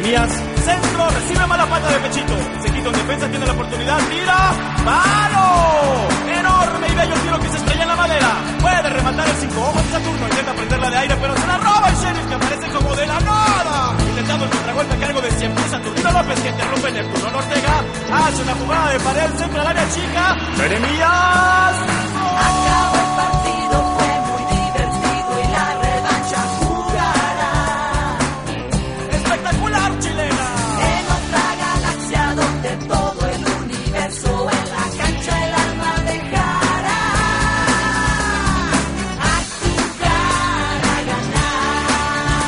Jeremías, centro, recibe mala pata de pechito. Se quita en defensa, tiene la oportunidad, tira, ¡palo! Enorme y bello tiro que se estrella en la madera. Puede rematar el 5 ojos de Saturno, intenta prenderla de aire, pero se la roba el Sheriff, que aparece como de la nada. Intentando el contragolpe a cargo de siempre Saturnino López, que interrumpe Neptuno Ortega. Hace una jugada de pared, centro al área chica. Jeremías.